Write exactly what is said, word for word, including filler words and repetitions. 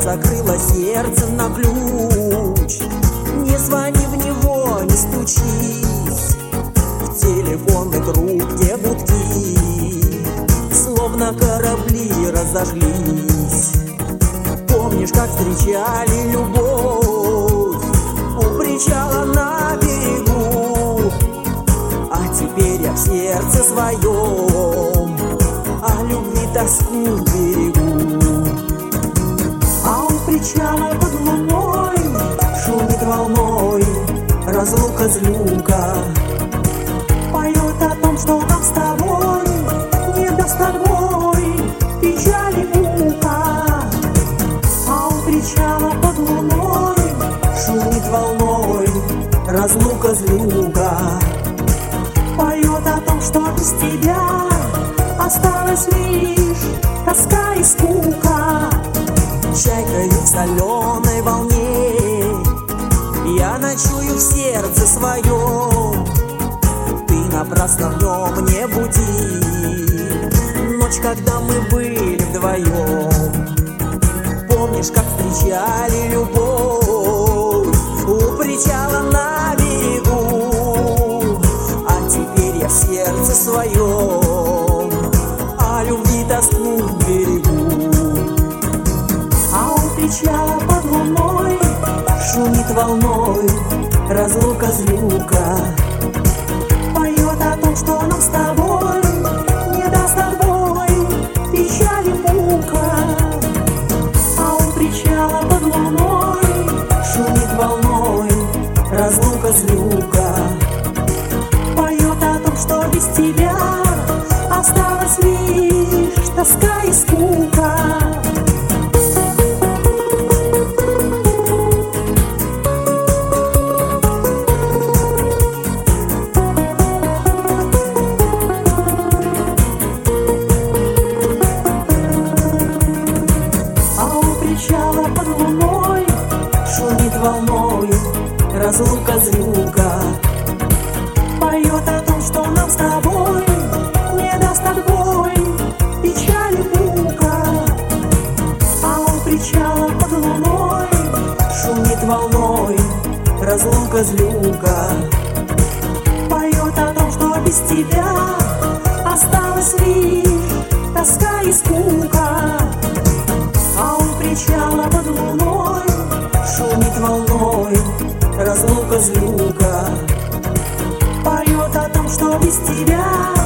Я закрыла сердце на ключ. Не звони в него, не стучись, в телефонной трубке гудки, словно корабли разошлись. Помнишь, как встречали любовь у причала на берегу? А теперь я в сердце своем о любви тоску берегу. А у причала под луной шумит волной разлука злюка, поет о том, что нам с тобой не даст тобой печаль и мука. А у причала под луной шумит волной разлука злюка, поет о том, что без тебя осталась лишь тоска и скука. Чайкою в соленой волне я ночую в сердце своем. Ты напрасно в нем не буди ночь, когда мы были вдвоем. Помнишь, как встречали любовь у причала на берегу? А теперь я в сердце своем о любви тоску берегу. А у причала под луной шумит волной разлука злюка, поет о том, что нам с тобой не даст тобой печаль и мука. А у причала под луной шумит волной разлука злюка, поет о том, что без тебя осталась лишь тоска и скука. Под луной шумит волной разлука злюка, поет о том, что нам с тобой не даст отбой печаль и мука. А у причала под луной шумит волной разлука злюка, поет о том, что без тебя осталась лишь тоска и скука. А у причала под луной шумит волной разлука злюка, поет о том, что без тебя